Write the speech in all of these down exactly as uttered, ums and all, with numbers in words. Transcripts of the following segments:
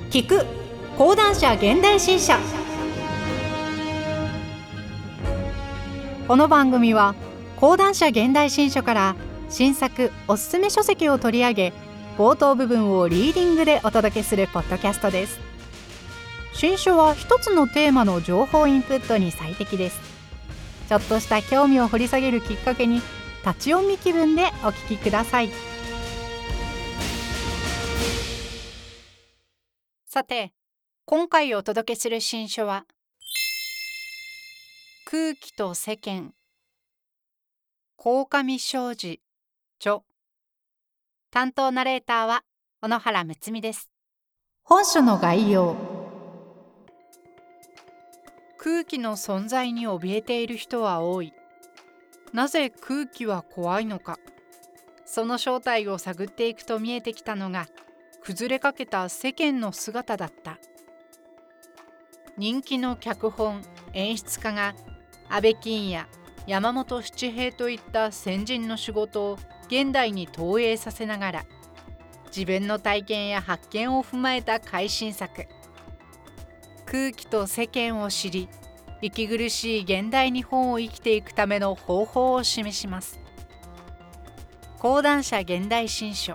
聞く講談社現代新社。この番組は講談社現代新書から新作おすすめ書籍を取り上げ、冒頭部分をリーディングでお届けするポッドキャストです。新書は一つのテーマの情報インプットに最適です。ちょっとした興味を掘り下げるきっかけに、立ち読み気分でお聞きください。さて、今回お届けする新書は空気と世間、鴻上尚史著。担当ナレーターは小野原睦美です。本書の概要。空気の存在に怯えている人は多い。なぜ空気は怖いのか。その正体を探っていくと見えてきたのが、崩れかけた世間の姿だった。人気の脚本・演出家が安倍金や山本七平といった先人の仕事を現代に投影させながら、自分の体験や発見を踏まえた改新作。空気と世間を知り、息苦しい現代日本を生きていくための方法を示します。講談社現代新書。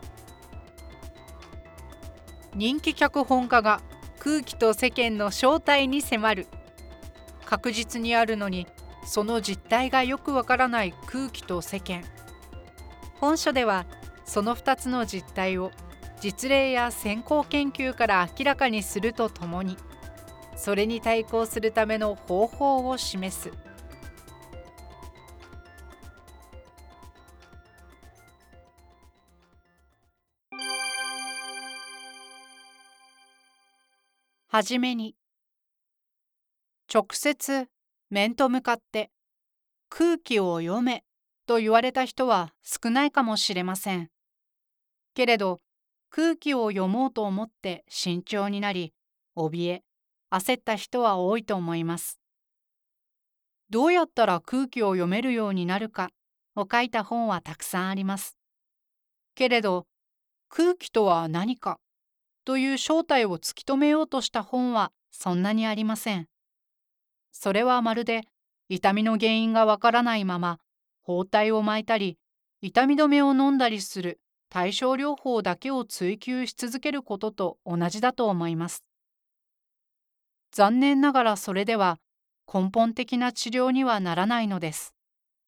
人気脚本家が空気と世間の正体に迫る。確実にあるのに、その実態がよくわからない空気と世間。本書ではそのふたつの実態を実例や先行研究から明らかにするとともに、それに対抗するための方法を示す。はじめに、直接面と向かって空気を読めと言われた人は少ないかもしれません。けれど、空気を読もうと思って慎重になり、怯え、焦った人は多いと思います。どうやったら空気を読めるようになるかを書いた本はたくさんあります。けれど、空気とは何かという正体を突き止めようとした本はそんなにありません。それはまるで痛みの原因がわからないまま包帯を巻いたり痛み止めを飲んだりする対症療法だけを追求し続けることと同じだと思います。残念ながらそれでは根本的な治療にはならないのです。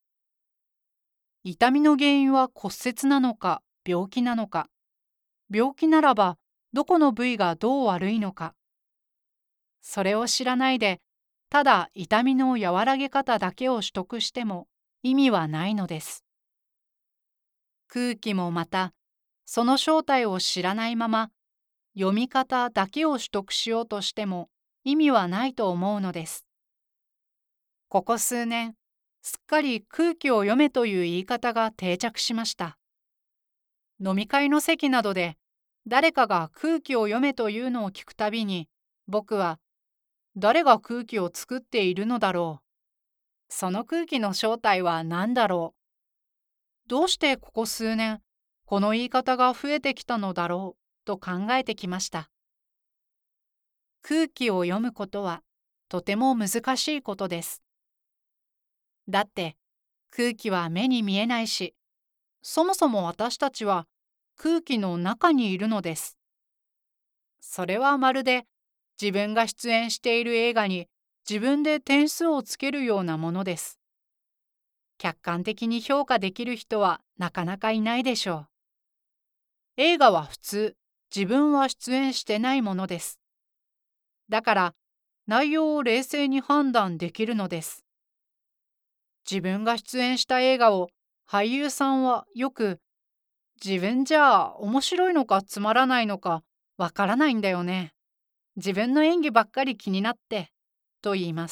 痛みの原因は骨折なのか病気なのか、病気ならばどこの部位がどう悪いのか、それを知らないでただ痛みの和らげ方だけを取得しても意味はないのです。空気もまた、その正体を知らないまま読み方だけを取得しようとしても意味はないと思うのです。ここ数年、すっかり空気を読めという言い方が定着しました。飲み会の席などで誰かが空気を読めというのを聞くたびに、僕は誰が空気を作っているのだろう。その空気の正体は何だろう。どうしてここ数年、この言い方が増えてきたのだろうと考えてきました。空気を読むことはとても難しいことです。だって空気は目に見えないし、そもそも私たちは空気の中にいるのです。それはまるで自分が出演している映画に自分で点数をつけるようなものです。客観的に評価できる人はなかなかいないでしょう。映画は普通、自分は出演してないものです。だから内容を冷静に判断できるのです。自分が出演した映画を俳優さんはよく、自分じゃあ面白いのかつまらないのかわからないんだよね。自分の演技ばっかり気になって、と言います。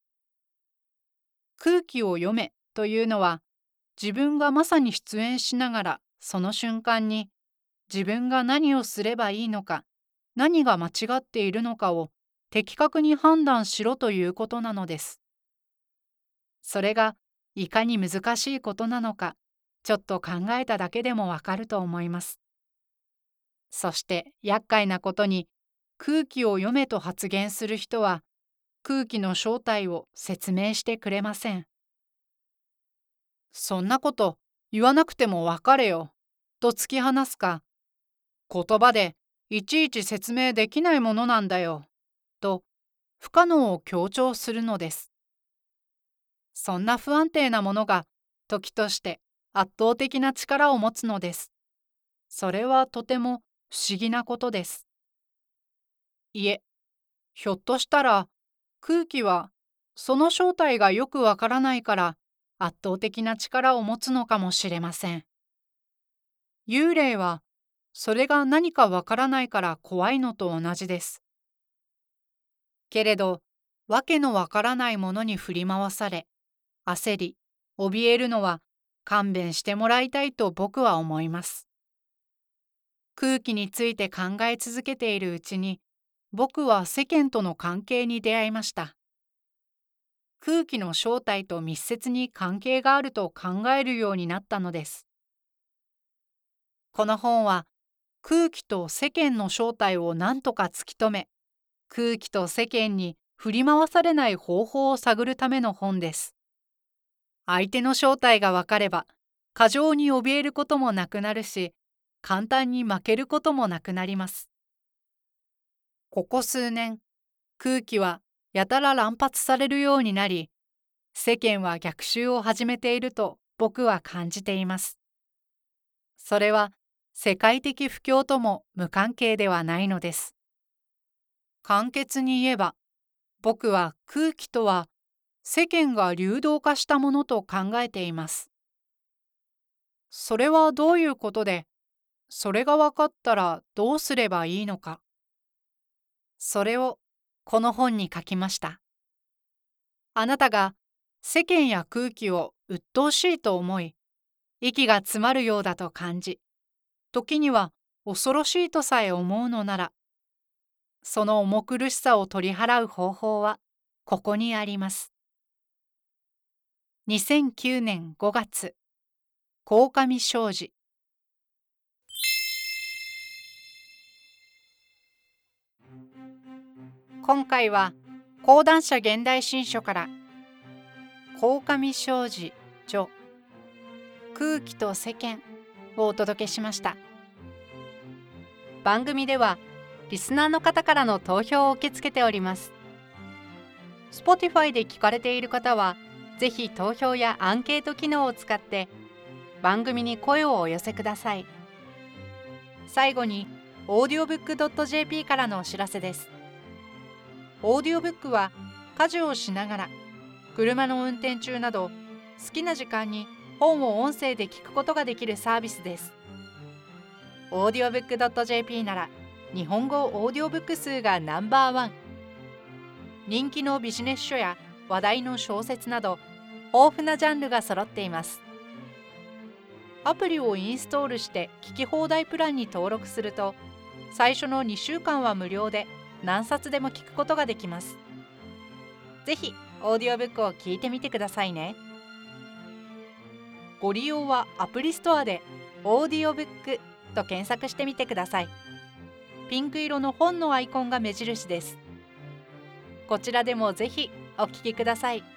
空気を読めというのは、自分がまさに出演しながらその瞬間に自分が何をすればいいのか、何が間違っているのかを的確に判断しろということなのです。それがいかに難しいことなのか、ちょっと考えただけでもわかると思います。そして厄介なことに、 空気を読めと発言する人は空気の正体を説明してくれません。そんなこと言わなくてもわかれよと突き放すか、言葉でいちいち説明できないものなんだよと不可能を強調するのです。そんな不安定なものが時として圧倒的な力を持つのです。それはとても不思議なことです。いえ、ひょっとしたら空気はその正体がよくわからないから圧倒的な力を持つのかもしれません。幽霊はそれが何かわからないから怖いのと同じです。けれど、わけのわからないものに振り回され、焦り、怯えるのは勘弁してもらいたいと僕は思います。空気について考え続けているうちに、僕は世間との関係に出会いました。空気の正体と密接に関係があると考えるようになったのです。この本は空気と世間の正体を何とか突き止め、空気と世間に振り回されない方法を探るための本です。相手の正体がわかれば、過剰に怯えることもなくなるし、簡単に負けることもなくなります。ここ数年、空気はやたら乱発されるようになり、世間は逆襲を始めていると僕は感じています。それは世界的不況とも無関係ではないのです。簡潔に言えば、僕は空気とは世間が流動化したものと考えています。それはどういうことで、それが分かったらどうすればいいのか。それをこの本に書きました。あなたが世間や空気を鬱陶しいと思い、息が詰まるようだと感じ、時には恐ろしいとさえ思うのなら、その重苦しさを取り払う方法はここにあります。にせんきゅうねんごがつ、鴻上尚史。今回は講談社現代新書から鴻上尚史著空気と世間をお届けしました。番組ではリスナーの方からの投票を受け付けております。Spotify で聞かれている方はぜひ投票やアンケート機能を使って番組に声をお寄せください。最後に オーディオブックドットジェーピー からのお知らせです。オーディオブックは家事をしながら、車の運転中など好きな時間に本を音声で聞くことができるサービスです。オーディオブックドットジェーピー なら日本語オーディオブック数がナンバーワン。人気のビジネス書や話題の小説など豊富なジャンルが揃っています。アプリをインストールして聞き放題プランに登録すると、最初のにしゅうかんは無料で何冊でも聞くことができます。ぜひオーディオブックを聞いてみてくださいね。ご利用はアプリストアでオーディオブックと検索してみてください。ピンク色の本のアイコンが目印です。こちらでもぜひお聞きください。